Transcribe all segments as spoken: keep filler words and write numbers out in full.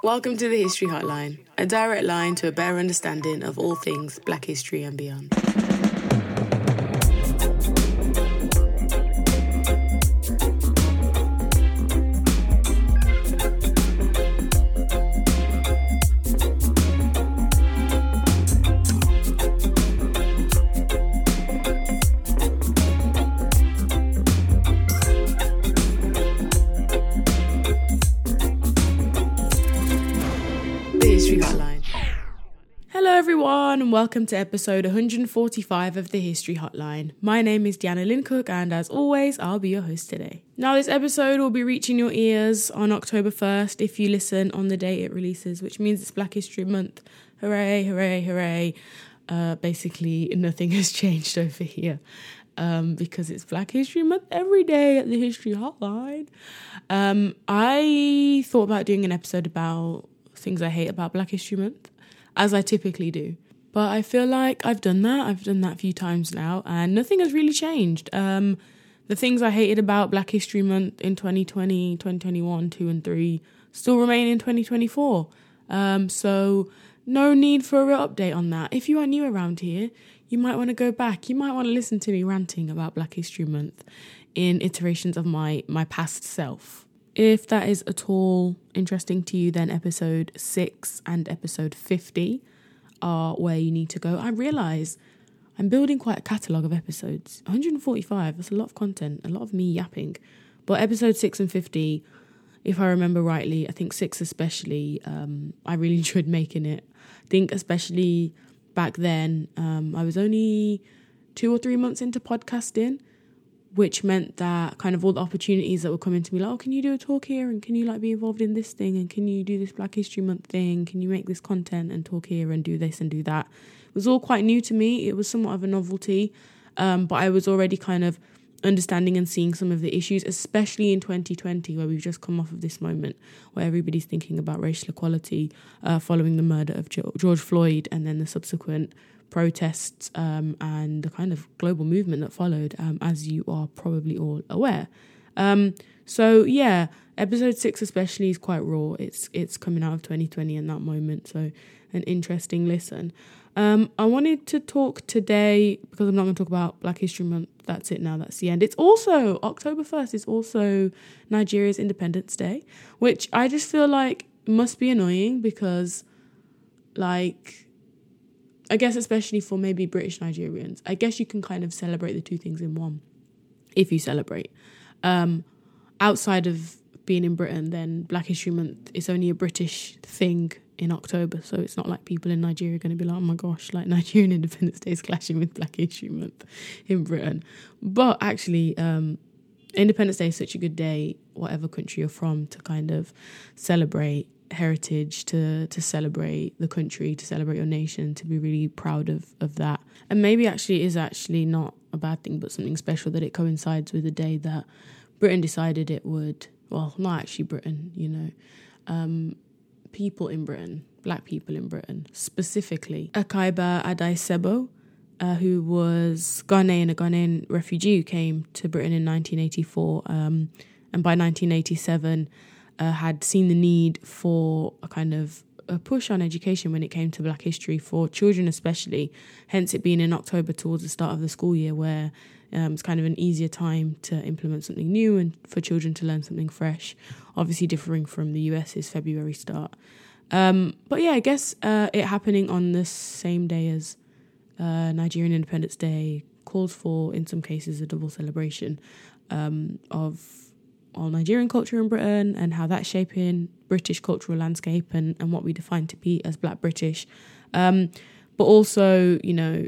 Welcome to the History Hotline, a direct line to a better understanding of all things Black history and beyond. Hello everyone and welcome to episode one hundred forty-five of the History Hotline. My name is Deanna Lynn Cook and as always I'll be your host today. Now this episode will be reaching your ears on October first if you listen on the day it releases, which means it's Black History Month. Hooray, hooray, hooray. Uh, basically nothing has changed over here um, because it's Black History Month every day at the History Hotline. Um, I thought about doing an episode about things I hate about Black History Month, as I typically do. But I feel like I've done that. I've done that a few times now, and nothing has really changed. Um, the things I hated about Black History Month in twenty twenty, twenty twenty-one, two and three still remain in twenty twenty-four. Um, so no need for a real update on that. If you are new around here, you might want to go back. You might want to listen to me ranting about Black History Month in iterations of my, my past self. If that is at all interesting to you, then episode six and episode fifty are where you need to go. I realise I'm building quite a catalogue of episodes. one hundred forty-five, that's a lot of content, a lot of me yapping. But episode six and fifty, if I remember rightly, I think six especially, um, I really enjoyed making it. I think especially back then, um, I was only two or three months into podcasting, which meant that kind of all the opportunities that were coming to me, like, oh, can you do a talk here? And can you like be involved in this thing? And can you do this Black History Month thing? Can you make this content and talk here and do this and do that? It was all quite new to me. It was somewhat of a novelty. Um, but I was already kind of understanding and seeing some of the issues, especially in twenty twenty, where we've just come off of this moment where everybody's thinking about racial equality uh, following the murder of George Floyd and then the subsequent protests um, and the kind of global movement that followed, um, as you are probably all aware. Um, so yeah, episode six especially is quite raw. It's it's coming out of twenty twenty in that moment, so an interesting listen. Um, I wanted to talk today, because I'm not going to talk about Black History Month, that's it now, that's the end. It's also, October first is also Nigeria's Independence Day, which I just feel like must be annoying because, like, I guess especially for maybe British Nigerians, I guess you can kind of celebrate the two things in one if you celebrate. Um, outside of being in Britain, then Black History Month is only a British thing in October, so it's not like people in Nigeria are going to be like, oh my gosh, like Nigerian Independence Day is clashing with Black History Month in Britain. But actually, um, Independence Day is such a good day, whatever country you're from, to kind of celebrate heritage, to to celebrate the country, to celebrate your nation, to be really proud of of that. And maybe actually it is actually not a bad thing, but something special that it coincides with the day that Britain decided it would, well, not actually Britain, you know, um, people in Britain, Black people in Britain, specifically Akaiba Adai-Sebo, uh, who was Ghanaian, a Ghanaian refugee who came to Britain in nineteen eighty-four, um, and by nineteen eighty-seven Uh, had seen the need for a kind of a push on education when it came to Black history for children especially, hence it being in October towards the start of the school year where um, it's kind of an easier time to implement something new and for children to learn something fresh, obviously differing from the US's February start. Um, but yeah, I guess uh, it happening on the same day as uh, Nigerian Independence Day calls for, in some cases, a double celebration um, of all Nigerian culture in Britain and how that's shaping British cultural landscape and, and what we define to be as Black British. Um, but also, you know,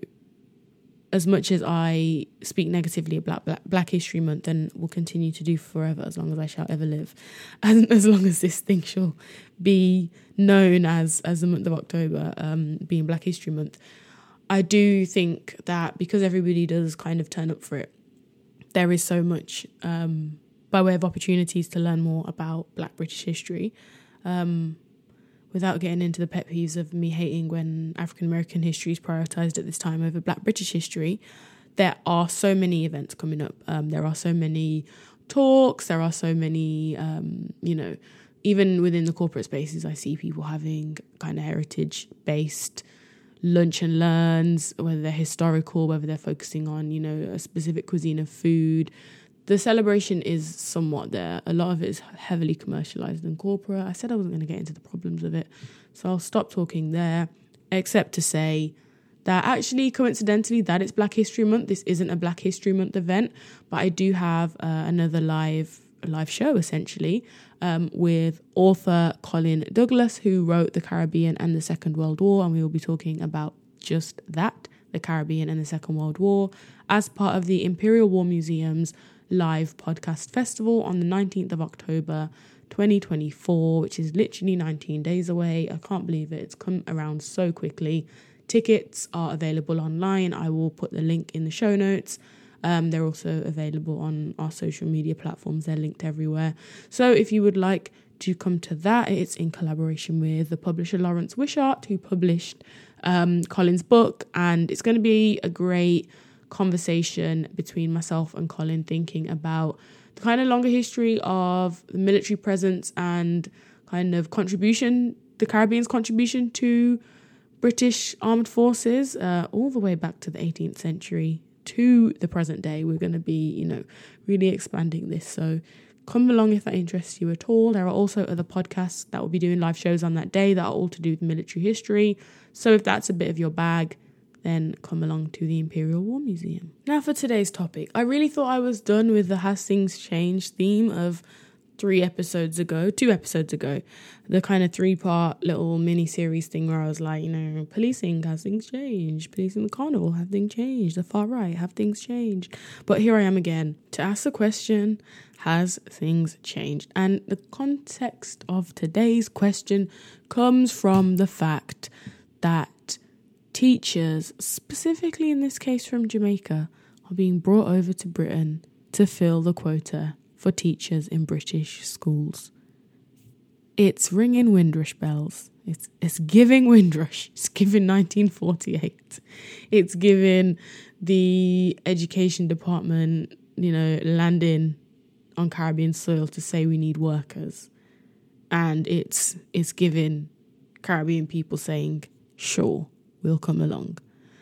as much as I speak negatively about Black, Black History Month, and will continue to do forever as long as I shall ever live, and as long as this thing shall be known as, as the month of October, um, being Black History Month, I do think that because everybody does kind of turn up for it, there is so much um, by way of opportunities to learn more about Black British history, um, without getting into the pet peeves of me hating when African American history is prioritised at this time over Black British history. There are so many events coming up. Um, there are so many talks. There are so many, um, you know, even within the corporate spaces, I see people having kind of heritage-based lunch and learns, whether they're historical, whether they're focusing on, you know, a specific cuisine of food. The celebration is somewhat there. A lot of it is heavily commercialized and corporate. I said I wasn't going to get into the problems of it, so I'll stop talking there, except to say that actually, coincidentally, that it's Black History Month. This isn't a Black History Month event, but I do have uh, another live live show, essentially, um, with author Colin Douglas, who wrote The Caribbean and the Second World War, and we will be talking about just that, the Caribbean and the Second World War, as part of the Imperial War Museum's live podcast festival on the nineteenth of October, twenty twenty-four, which is literally nineteen days away. I can't believe it. It's come around so quickly. Tickets are available online. I will put the link in the show notes. Um, they're also available on our social media platforms. They're linked everywhere. So if you would like to come to that, it's in collaboration with the publisher Lawrence Wishart, who published um, Colin's book. And it's going to be a great conversation between myself and Colin, thinking about the kind of longer history of the military presence and kind of contribution, the Caribbean's contribution to British armed forces, uh, all the way back to the eighteenth century to the present day. We're going to be, you know, really expanding this. So come along if that interests you at all. There are also other podcasts that will be doing live shows on that day that are all to do with military history. So if that's a bit of your bag, then come along to the Imperial War Museum. Now for today's topic. I really thought I was done with the Has Things Changed theme of three episodes ago, two episodes ago, the kind of three-part little mini-series thing where I was like, you know, policing, has things changed? Policing the carnival, have things changed? The far right, have things changed? But here I am again to ask the question, has things changed? And the context of today's question comes from the fact that teachers, specifically in this case from Jamaica, are being brought over to Britain to fill the quota for teachers in British schools. It's ringing Windrush bells. It's it's giving Windrush. It's giving nineteen forty-eight. It's giving the education department, you know, landing on Caribbean soil to say we need workers. And it's it's giving Caribbean people saying, sure, we'll come along.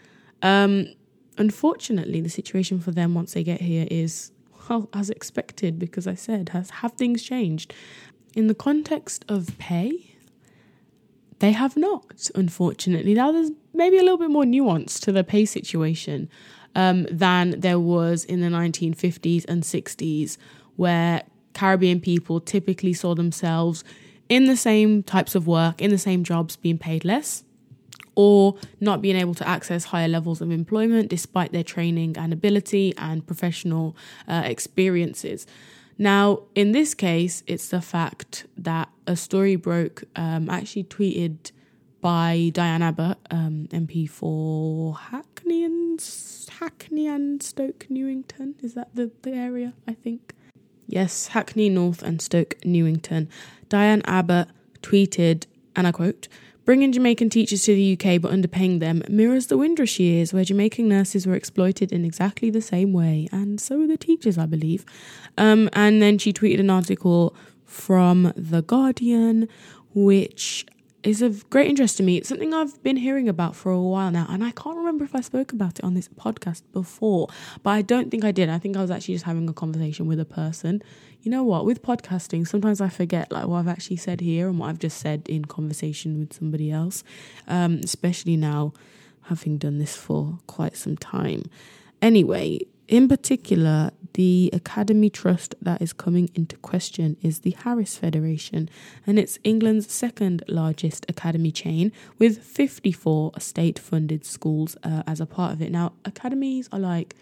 Um, unfortunately, the situation for them once they get here is, well, as expected, because I said, has have things changed? In the context of pay, they have not, unfortunately. Now, there's maybe a little bit more nuance to the pay situation um, than there was in the nineteen fifties and sixties, where Caribbean people typically saw themselves in the same types of work, in the same jobs, being paid less, or not being able to access higher levels of employment despite their training and ability and professional uh, experiences. Now, in this case, it's the fact that a story broke, um, actually tweeted by Diane Abbott, um, M P for Hackney and, Hackney and Stoke Newington. Is that the, the area, I think? Yes, Hackney North and Stoke Newington. Diane Abbott tweeted, and I quote, "Bringing Jamaican teachers to the U K but underpaying them mirrors the Windrush years, where Jamaican nurses were exploited in exactly the same way, and so were the teachers, I believe." Um, and then she tweeted an article from The Guardian, which is of great interest to me. It's something I've been hearing about for a while now, and I can't remember if I spoke about it on this podcast before, but I don't think I did. I think I was actually just having a conversation with a person. You know what, with podcasting, sometimes I forget like what I've actually said here and what I've just said in conversation with somebody else, um, especially now having done this for quite some time. Anyway, in particular, the academy trust that is coming into question is the Harris Federation, and it's England's second largest academy chain with fifty-four state-funded schools uh, as a part of it. Now, academies are like,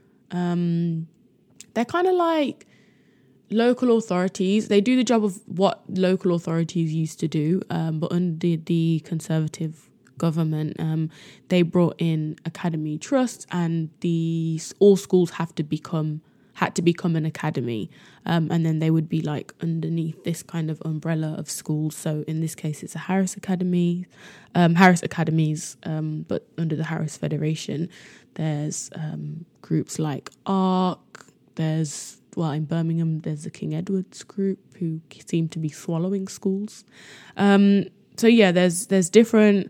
um, they're kind of like local authorities. They do the job of what local authorities used to do, um, but under the Conservative government, um, they brought in academy trusts, and the all schools have to become had to become an academy, um, and then they would be like underneath this kind of umbrella of schools. So in this case, it's a Harris Academy, um, Harris Academies, um, but under the Harris Federation, there's um, groups like ARC. There's well, in Birmingham, there's the King Edward's group who seem to be swallowing schools. Um, so yeah, there's there's different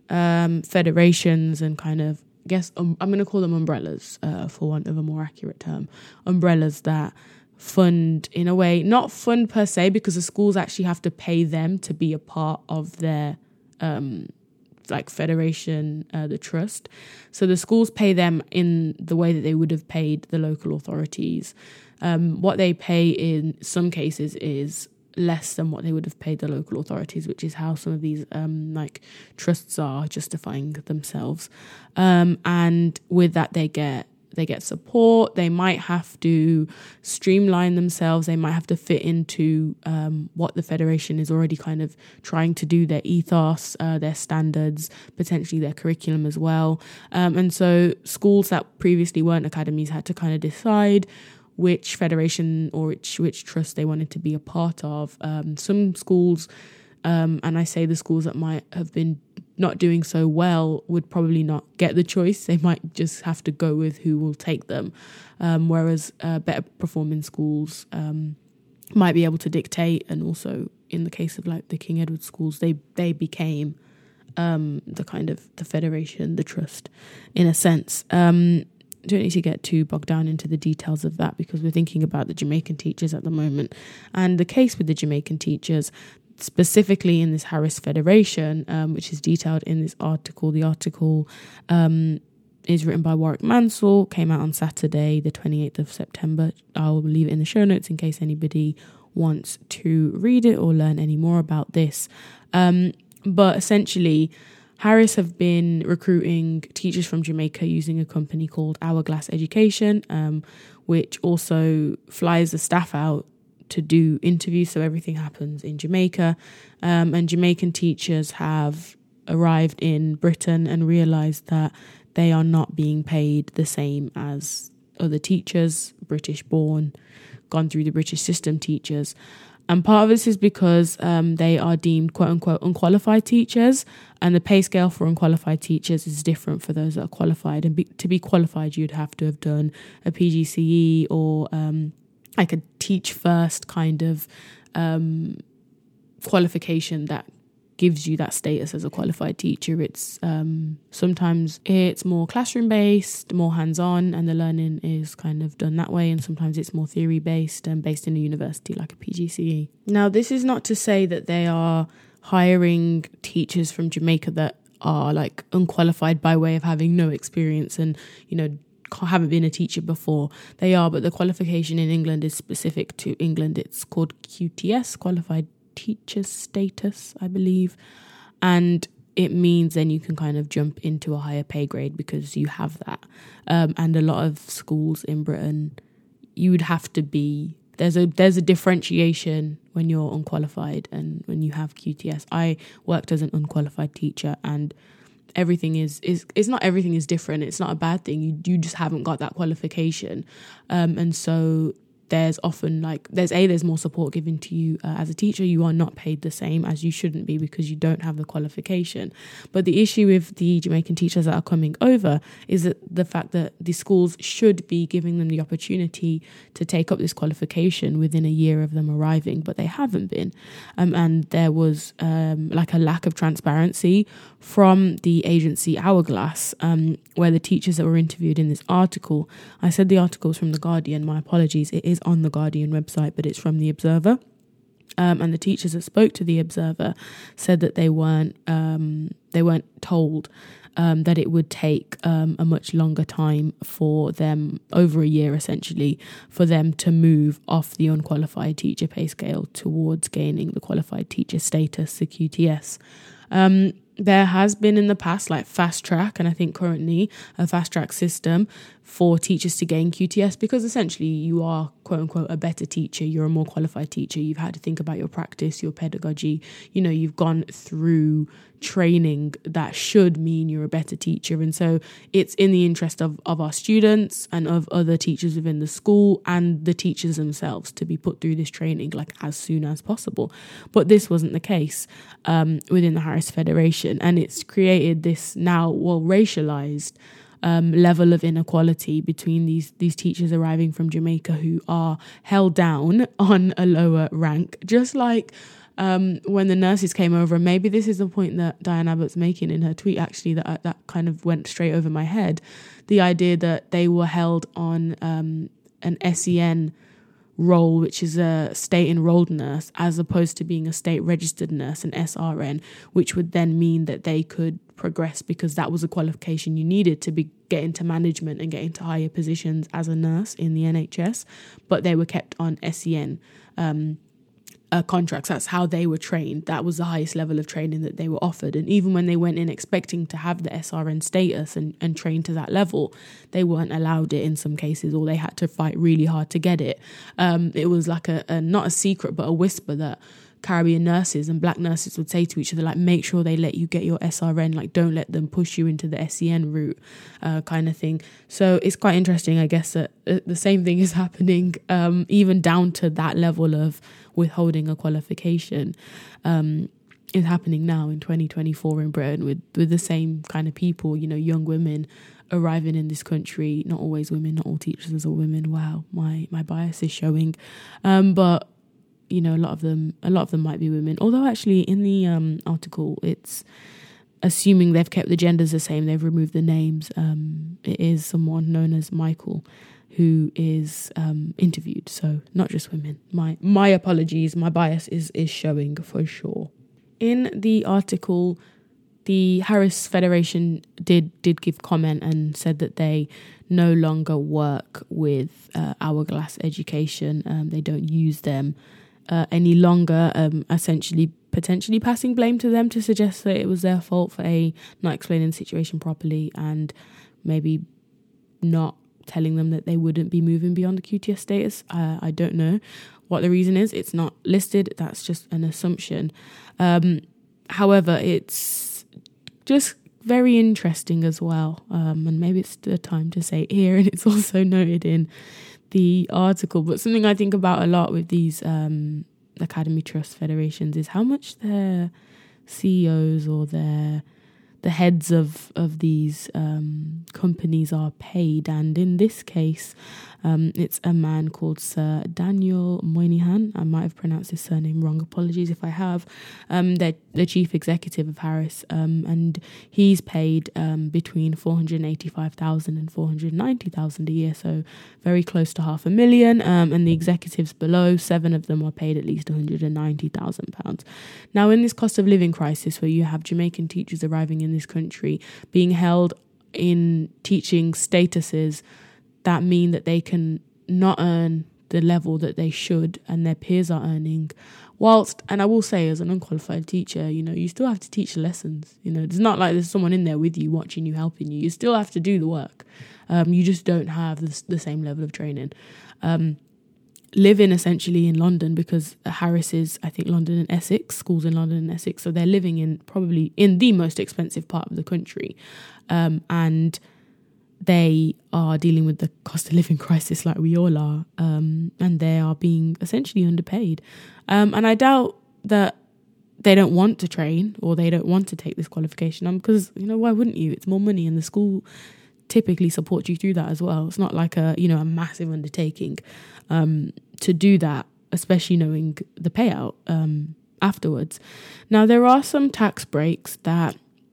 um, federations and kind of, I guess, um, I'm going to call them umbrellas, uh, for want of a more accurate term, umbrellas that fund, in a way, not fund per se, because the schools actually have to pay them to be a part of their um, like federation, uh, the trust. So the schools pay them in the way that they would have paid the local authorities. Um, what they pay in some cases is less than what they would have paid the local authorities, which is how some of these um, like trusts are justifying themselves. Um, and with that, they get they get support. They might have to streamline themselves. They might have to fit into um, what the federation is already kind of trying to do, their ethos, uh, their standards, potentially their curriculum as well. Um, and so schools that previously weren't academies had to kind of decide which federation or which which trust they wanted to be a part of. Um, some schools, um, and I say the schools that might have been not doing so well, would probably not get the choice. They might just have to go with who will take them. Um, whereas uh, better performing schools um, might be able to dictate. And also in the case of like the King Edward schools, they, they became um, the kind of the federation, the trust in a sense. Um, don't need to get too bogged down into the details of that because we're thinking about the Jamaican teachers at the moment. And the case with the Jamaican teachers, specifically in this Harris Federation, um, which is detailed in this article. The article um, is written by Warwick Mansell, came out on Saturday, the twenty-eighth of September. I'll leave it in the show notes in case anybody wants to read it or learn any more about this. Um, but essentially, Harris have been recruiting teachers from Jamaica using a company called Hourglass Education, um, which also flies the staff out to do interviews, so everything happens in Jamaica. Um, and Jamaican teachers have arrived in Britain and realised that they are not being paid the same as other teachers, British-born, gone through the British system teachers. And part of this is because um, they are deemed quote-unquote unqualified teachers, and the pay scale for unqualified teachers is different for those that are qualified. And be, to be qualified, you'd have to have done a P G C E or um, like a teach first kind of um, qualification that gives you that status as a qualified teacher. It's um, sometimes it's more classroom based, more hands-on, and the learning is kind of done that way. And sometimes it's more theory based and based in a university like a P G C E. Now, this is not to say that they are hiring teachers from Jamaica that are like unqualified by way of having no experience and, you know, haven't been a teacher before. They are, but the qualification in England is specific to England. It's called Q T S, Qualified Teacher Status, I believe. And it means then you can kind of jump into a higher pay grade because you have that. Um, and a lot of schools in Britain, you would have to be, there's a there's a differentiation when you're unqualified and when you have Q T S. I worked as an unqualified teacher, and everything is is it's not everything is different. It's not a bad thing. You you just haven't got that qualification, um, and so there's often like there's a there's more support given to you uh, as a teacher. You are not paid the same, as you shouldn't be, because you don't have the qualification. But the issue with the Jamaican teachers that are coming over is that the fact that the schools should be giving them the opportunity to take up this qualification within a year of them arriving, but they haven't been. Um, and there was um, like a lack of transparency from the agency Hourglass, um, where the teachers that were interviewed in this article, I said the article is from The Guardian, my apologies, it is on the Guardian website, but it's from The Observer. Um, and the teachers that spoke to The Observer said that they weren't um, they weren't told um, that it would take um, a much longer time for them, over a year essentially, for them to move off the unqualified teacher pay scale towards gaining the qualified teacher status, the Q T S. Um, there has been in the past like fast track, and I think currently a fast track system for teachers to gain Q T S, because essentially you are quote unquote a better teacher, you're a more qualified teacher, you've had to think about your practice, your pedagogy, you know, you've gone through training that should mean you're a better teacher. And so it's in the interest of, of our students and of other teachers within the school and the teachers themselves to be put through this training like as soon as possible. But this wasn't the case um, within the Harris Federation, and it's created this now well racialized um, level of inequality between these these teachers arriving from Jamaica who are held down on a lower rank, just like um, when the nurses came over. And maybe this is the point that Diane Abbott's making in her tweet, actually, that that kind of went straight over my head. The idea that they were held on um, an S E N role, which is a state enrolled nurse, as opposed to being a state registered nurse, an S R N, which would then mean that they could progress because that was a qualification you needed to be get into management and get into higher positions as a nurse in the N H S. But they were kept on S E N um, uh, contracts. That's how they were trained. That was the highest level of training that they were offered. And even when they went in expecting to have the S R N status and, and train to that level, they weren't allowed it in some cases, or they had to fight really hard to get it. Um, it was like a, a not a secret, but a whisper that Caribbean nurses and black nurses would say to each other, like, make sure they let you get your S R N, like, don't let them push you into the S E N route, uh, kind of thing. So it's quite interesting, I guess, that uh, the same thing is happening, um, even down to that level of withholding a qualification, um, is happening now in twenty twenty-four in Britain with, with the same kind of people, you know, young women arriving in this country, not always women, not all teachers are women. Wow, my, my bias is showing. Um, but you know, a lot of them, a lot of them might be women. Although actually in the um, article, it's assuming they've kept the genders the same, they've removed the names. Um, it is someone known as Michael who is um, interviewed. So not just women. My my apologies. My bias is is showing for sure. In the article, the Harris Federation did did give comment and said that they no longer work with uh, Hourglass Education. Um, they don't use them Uh, any longer, um, essentially potentially passing blame to them to suggest that it was their fault for a not explaining the situation properly and maybe not telling them that they wouldn't be moving beyond the Q T S status. Uh, I don't know what the reason is. It's not listed. That's just an assumption. Um, however, it's just very interesting as well. Um, and maybe it's the time to say it here, and it's also noted in the article, but something I think about a lot with these um, Academy Trust federations is how much their C E Os or their the heads of of these um, companies are paid. And in this case, um, it's a man called Sir Daniel Moynihan. I might have pronounced his surname wrong. Apologies if I have. Um, they're the chief executive of Harris, um, and he's paid um, between four hundred eighty-five thousand and four hundred ninety thousand a year, so very close to half a million. Um, and the executives below, seven of them are paid at least one hundred ninety thousand pounds. Now, in this cost of living crisis, where you have Jamaican teachers arriving in this country being held in teaching statuses that mean that they can not earn the level that they should and their peers are earning, whilst, and I will say as an unqualified teacher, you know, you still have to teach the lessons. You know, it's not like there's someone in there with you watching you, helping you. You still have to do the work. Um, you just don't have the, the same level of training. Um, living essentially in London, because Harris is, I think, London and Essex, schools in London and Essex, so they're living in probably in the most expensive part of the country, um, and they are dealing with the cost of living crisis like we all are, um, and they are being essentially underpaid, um, and I doubt that they don't want to train or they don't want to take this qualification on, because, you know, why wouldn't you? It's more money, and the school typically supports you through that as well. It's not like a, you know, a massive undertaking um, to do that, especially knowing the payout um, afterwards. Now, there are some tax breaks that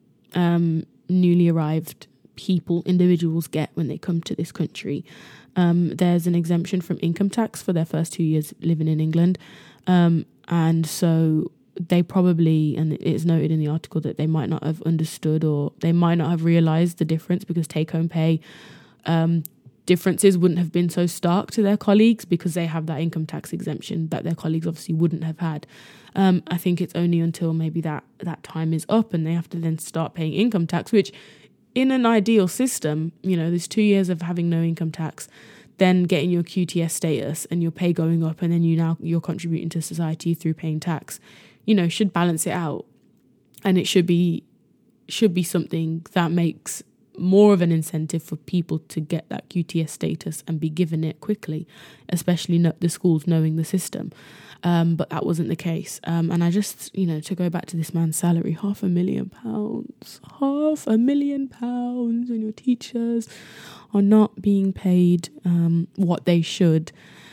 um, newly arrived people, individuals get when they come to this country. Um, there's an exemption from income tax for their first two years living in England. Um, and so they probably, and it is noted in the article, that they might not have understood or they might not have realised the difference, because take-home pay um, differences wouldn't have been so stark to their colleagues because they have that income tax exemption that their colleagues obviously wouldn't have had. Um, I think it's only until maybe that, that time is up and they have to then start paying income tax, which in an ideal system, you know, there's two years of having no income tax, then getting your Q T S status and your pay going up, and then you now you're contributing to society through paying tax, you know, should balance it out. And it should be should be something that makes more of an incentive for people to get that Q T S status and be given it quickly, especially no- the schools knowing the system. Um, but that wasn't the case. Um, and I just, you know, to go back to this man's salary, half a million pounds, half a million pounds, and your teachers are not being paid um, what they should,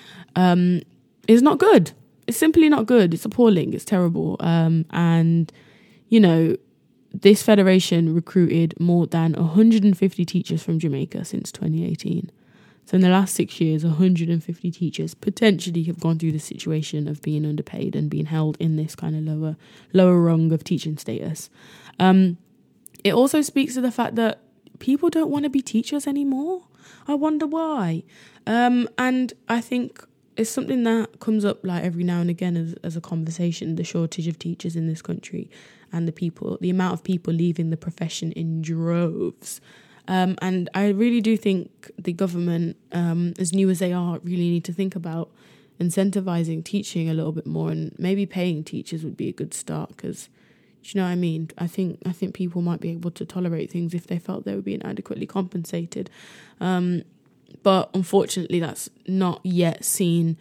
um, is not good. It's simply not good. It's appalling. It's terrible. Um, and, you know, this federation recruited more than one hundred fifty teachers from Jamaica since twenty eighteen. So in the last six years, one hundred fifty teachers potentially have gone through the situation of being underpaid and being held in this kind of lower lower rung of teaching status. Um, it also speaks to the fact that people don't want to be teachers anymore. I wonder why. Um, and I think it's something that comes up like every now and again as, as a conversation, the shortage of teachers in this country and the people, the amount of people leaving the profession in droves. Um, and I really do think the government, um, as new as they are, really need to think about incentivizing teaching a little bit more, and maybe paying teachers would be a good start, because, do you know what I mean? I think I think people might be able to tolerate things if they felt they were being adequately compensated. Um, but unfortunately, that's not yet seen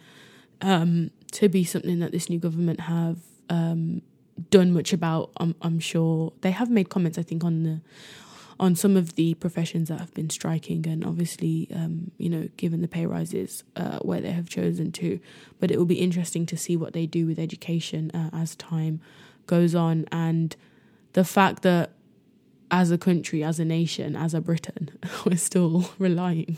um, to be something that this new government have um, done much about. I'm, I'm sure they have made comments, I think, on the on some of the professions that have been striking, and obviously, um, you know, given the pay rises uh, where they have chosen to. But it will be interesting to see what they do with education uh, as time goes on, and the fact that as a country, as a nation, as a Britain, we're still relying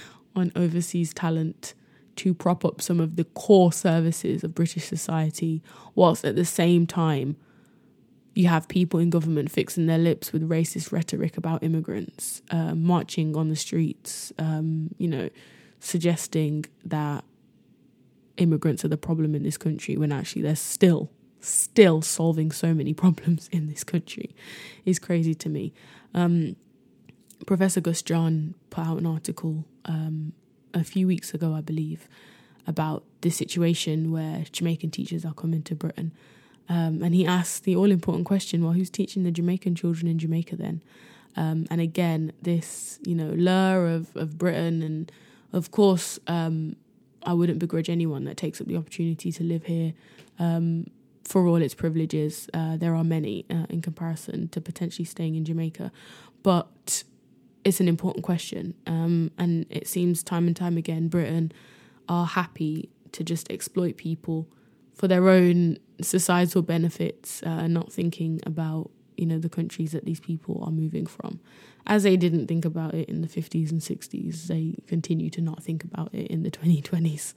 on overseas talent to prop up some of the core services of British society, whilst at the same time you have people in government fixing their lips with racist rhetoric about immigrants, uh, marching on the streets, um, you know, suggesting that immigrants are the problem in this country, when actually they're still, still solving so many problems in this country. Is crazy to me. Um, Professor Gus John put out an article um, a few weeks ago, I believe, about the situation where Jamaican teachers are coming to Britain. Um, and he asked the all-important question, well, who's teaching the Jamaican children in Jamaica then? Um, and again, this, you know, lure of, of Britain. And of course, um, I wouldn't begrudge anyone that takes up the opportunity to live here um, for all its privileges. Uh, there are many uh, in comparison to potentially staying in Jamaica. But it's an important question. Um, and it seems time and time again, Britain are happy to just exploit people for their own societal benefits, uh, not thinking about, you know, the countries that these people are moving from. As they didn't think about it in the fifties and sixties, they continue to not think about it in the twenty twenties.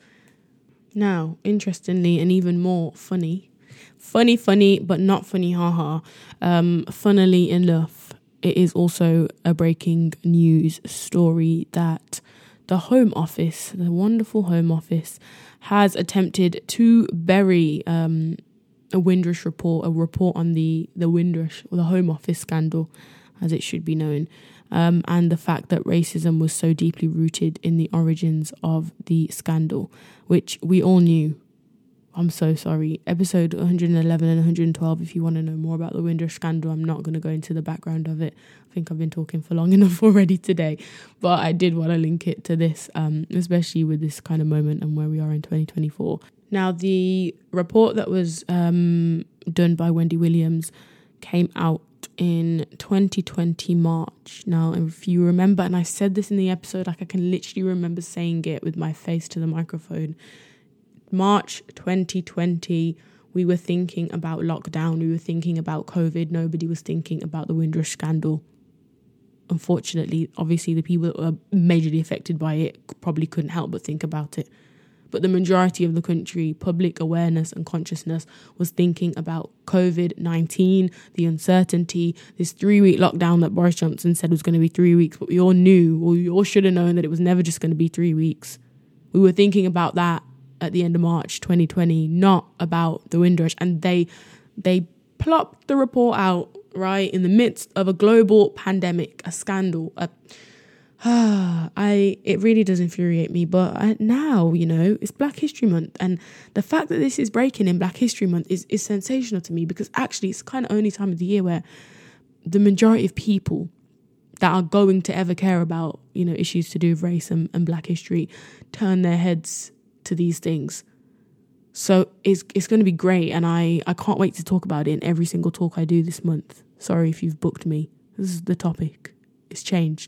Now, interestingly, and even more funny, funny, funny, but not funny, haha, um, funnily enough, it is also a breaking news story that the Home Office, the wonderful Home Office, has attempted to bury um, a Windrush report, a report on the, the Windrush, or the Home Office scandal, as it should be known, um, and the fact that racism was so deeply rooted in the origins of the scandal, which we all knew. I'm so sorry. Episode one hundred eleven and one hundred twelve, if you want to know more about the Windrush scandal. I'm not going to go into the background of it. I think I've been talking for long enough already today. But I did want to link it to this, um, especially with this kind of moment and where we are in twenty twenty-four. Now, the report that was um, done by Wendy Williams came out in twenty twenty March. Now, if you remember, and I said this in the episode, like I can literally remember saying it with my face to the microphone, March twenty twenty, we were thinking about lockdown, we were thinking about COVID, nobody was thinking about the Windrush scandal. Unfortunately, obviously the people that were majorly affected by it probably couldn't help but think about it. But the majority of the country, public awareness and consciousness, was thinking about COVID nineteen, the uncertainty, this three-week lockdown that Boris Johnson said was going to be three weeks, but we all knew, or we all should have known that it was never just going to be three weeks. We were thinking about that at the end of March twenty twenty, not about the Windrush. And they they plopped the report out, right, in the midst of a global pandemic, a scandal. A, ah, I it really does infuriate me. But I, now, you know, it's Black History Month. And the fact that this is breaking in Black History Month is, is sensational to me, because actually it's kind of only time of the year where the majority of people that are going to ever care about, you know, issues to do with race and, and black history turn their heads to these things. So it's it's going to be great, and I, I can't wait to talk about it in every single talk I do this month. Sorry if you've booked me. This is the topic. It's changed.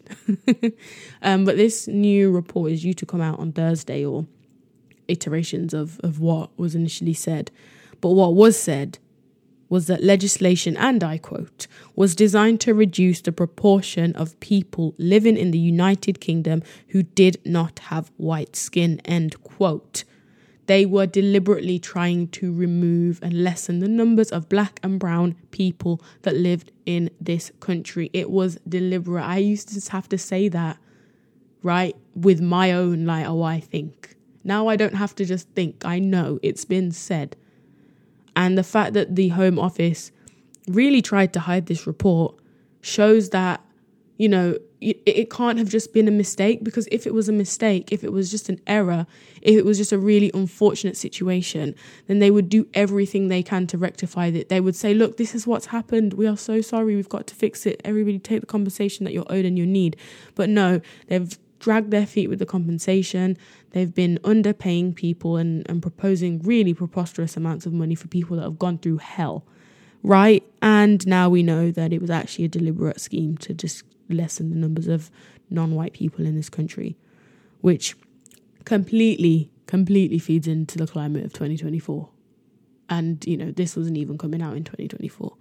um, but this new report is due to come out on Thursday, or iterations of, of what was initially said. But what was said was that legislation, and I quote, was designed to reduce the proportion of people living in the United Kingdom who did not have white skin, end quote. They were deliberately trying to remove and lessen the numbers of black and brown people that lived in this country. It was deliberate. I used to just have to say that, right, with my own, like, oh, I think. Now I don't have to just think. I know it's been said. And the fact that the Home Office really tried to hide this report shows that, you know, it, it can't have just been a mistake, because if it was a mistake, if it was just an error, if it was just a really unfortunate situation, then they would do everything they can to rectify it. They would say, look, this is what's happened. We are so sorry. We've got to fix it. Everybody take the compensation that you're owed and you need. But no, they've dragged their feet with the compensation. They've been underpaying people and, and proposing really preposterous amounts of money for people that have gone through hell, right? And now we know that it was actually a deliberate scheme to just lessen the numbers of non-white people in this country, which completely, completely feeds into the climate of twenty twenty-four. And, you know, this wasn't even coming out in twenty twenty-four.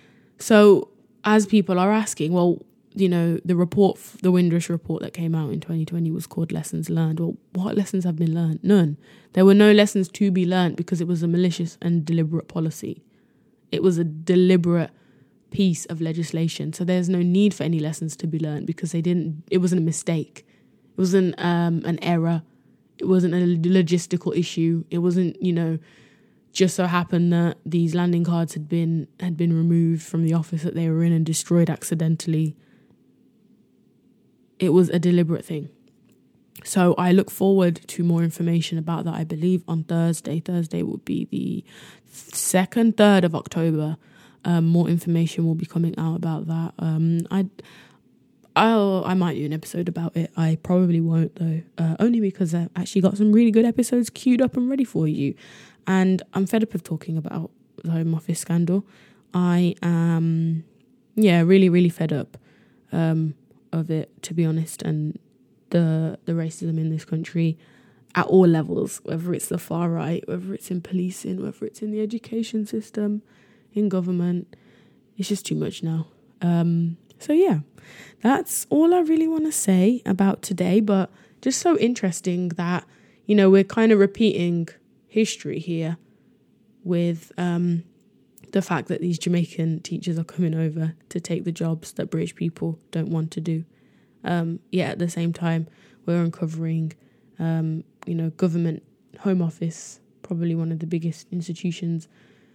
So as people are asking, well, you know, the report, the Windrush report that came out in twenty twenty was called Lessons Learned. Well, what lessons have been learned? None. There were no lessons to be learned because it was a malicious and deliberate policy. It was a deliberate piece of legislation. So there's no need for any lessons to be learned because they didn't, it wasn't a mistake. It wasn't um, an error. It wasn't a logistical issue. It wasn't, you know, just so happened that these landing cards had been had been removed from the office that they were in and destroyed accidentally. It was a deliberate thing. So I look forward to more information about that, I believe, on Thursday. Thursday will be the second, third of October. Um, more information will be coming out about that. Um, I, I'll, I might do an episode about it. I probably won't, though, uh, only because I've actually got some really good episodes queued up and ready for you. And I'm fed up of talking about the Home Office scandal. I am, yeah, really, really fed up um, of it, to be honest, and the the racism in this country at all levels, whether it's the far right, whether it's in policing, whether it's in the education system, in government. It's just too much now. Um, so yeah, that's all I really want to say about today. But just so interesting that, you know, we're kind of repeating history here with um, the fact that these Jamaican teachers are coming over to take the jobs that British people don't want to do. Um, yet at the same time, we're uncovering, um, you know, government, Home Office, probably one of the biggest institutions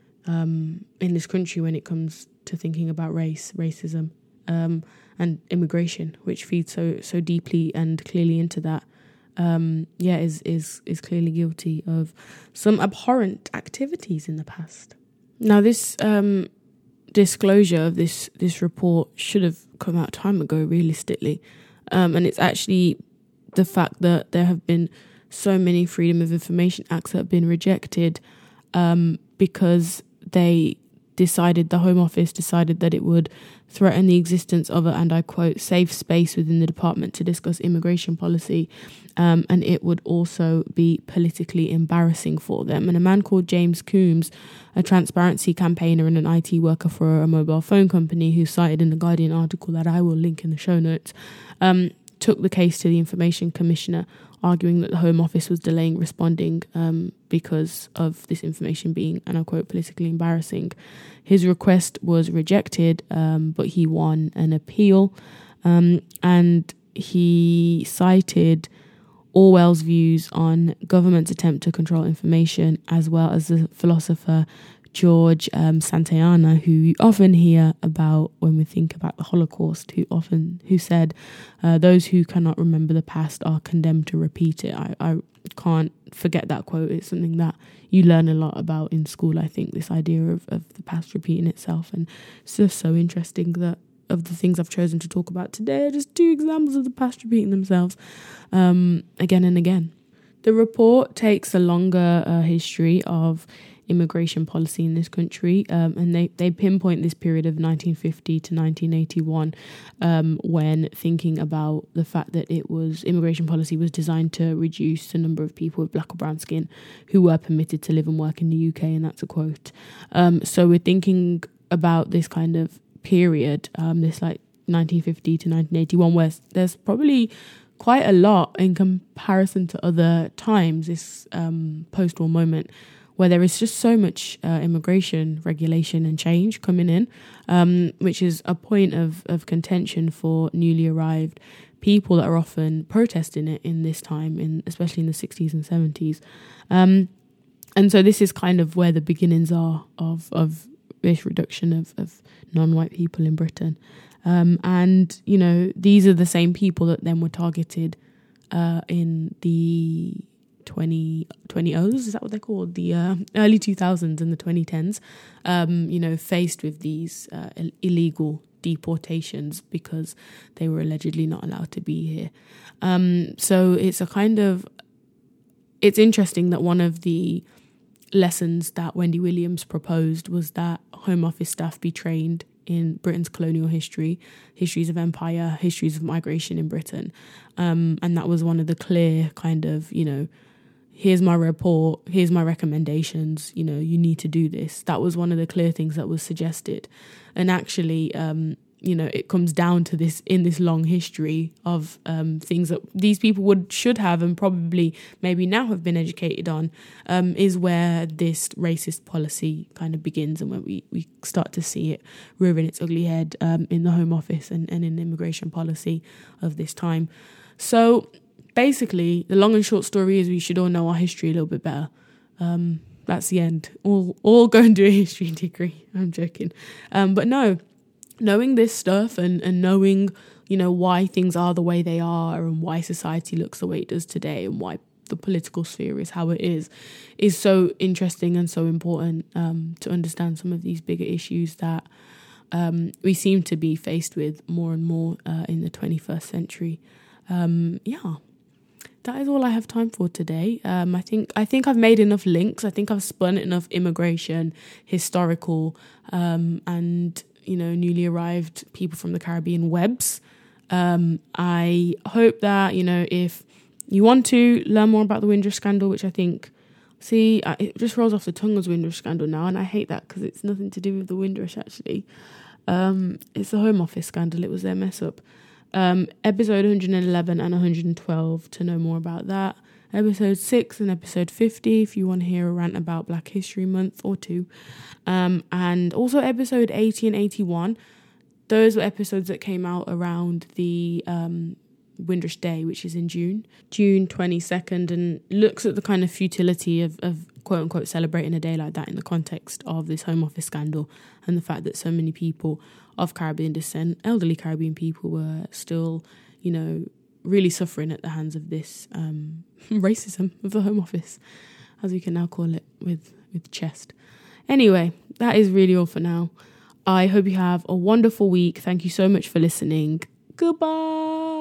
um, in this country when it comes to thinking about race, racism, um, and immigration, which feeds so so deeply and clearly into that. Um, yeah, is is is clearly guilty of some abhorrent activities in the past. Now, this um, disclosure of this this report should have come out time ago, realistically, um, and it's actually the fact that there have been so many Freedom of Information Acts that have been rejected um, because they decided, the Home Office decided that it would threaten the existence of a, and I quote, safe space within the department to discuss immigration policy, um, and it would also be politically embarrassing for them. And a man called James Coombs, a transparency campaigner and an I T worker for a mobile phone company who cited in the Guardian article that I will link in the show notes, um, took the case to the Information Commissioner, arguing that the Home Office was delaying responding um, because of this information being, and I quote, politically embarrassing. His request was rejected, um, but he won an appeal, um, and he cited Orwell's views on government's attempt to control information, as well as the philosopher George um, Santayana, who you often hear about when we think about the Holocaust, who often who said uh, those who cannot remember the past are condemned to repeat it. I, I can't forget that quote. It's something that you learn a lot about in school, I think, this idea of, of the past repeating itself. And it's just so interesting that of the things I've chosen to talk about today are just two examples of the past repeating themselves um, again and again. The report takes a longer uh, history of immigration policy in this country, um, and they, they pinpoint this period of nineteen fifty to nineteen eighty-one um, when thinking about the fact that it was immigration policy was designed to reduce the number of people with black or brown skin who were permitted to live and work in the U K, and that's a quote. Um, so we're thinking about this kind of period, um, this like nineteen fifty to nineteen eighty-one, where there's probably quite a lot in comparison to other times, this um, post-war moment, where there is just so much uh, immigration regulation and change coming in, um, which is a point of, of contention for newly arrived people that are often protesting it in this time, in especially in the sixties and seventies. Um, and so this is kind of where the beginnings are of, of this reduction of, of non-white people in Britain. Um, and, you know, these are the same people that then were targeted uh, in the twenty twenty-ohs, is that what they're called? The uh, early two thousands and the twenty tens, um, you know, faced with these uh, Ill- illegal deportations because they were allegedly not allowed to be here. Um, so it's a kind of, it's interesting that one of the lessons that Wendy Williams proposed was that Home Office staff be trained in Britain's colonial history, histories of empire, histories of migration in Britain. Um, and that was one of the clear kind of, you know, here's my report, here's my recommendations, you know, you need to do this. That was one of the clear things that was suggested. And actually, um, you know, it comes down to this in this long history of um, things that these people would should have and probably maybe now have been educated on, um, is where this racist policy kind of begins and when we, we start to see it rearing its ugly head um, in the Home Office and, and in immigration policy of this time. So basically, the long and short story is we should all know our history a little bit better. Um, that's the end. All all go and do a history degree. I'm joking. Um, but no, knowing this stuff and, and knowing, you know, why things are the way they are and why society looks the way it does today and why the political sphere is how it is, is so interesting and so important um, to understand some of these bigger issues that um, we seem to be faced with more and more uh, in the twenty-first century. Um, yeah. That is all I have time for today. Um, I think I think I've made enough links. I think I've spun enough immigration, historical, um, and you know, newly arrived people from the Caribbean webs. Um, I hope that, you know, if you want to learn more about the Windrush scandal, which I think, see, it just rolls off the tongue as Windrush scandal now, and I hate that because it's nothing to do with the Windrush actually. Um, it's the Home Office scandal. It was their mess up. Um, episode one hundred eleven and one hundred twelve to know more about that. Episode six and episode fifty if you want to hear a rant about Black History Month or two. Um, and also episode eighty and eighty-one. Those were episodes that came out around the um, Windrush Day, which is in June, June twenty-second, and looks at the kind of futility of, of quote unquote celebrating a day like that in the context of this Home Office scandal and the fact that so many people of Caribbean descent, elderly Caribbean people, were still, you know, really suffering at the hands of this um, racism of the Home Office, as we can now call it with, with chest. Anyway, that is really all for now. I hope you have a wonderful week. Thank you so much for listening. Goodbye.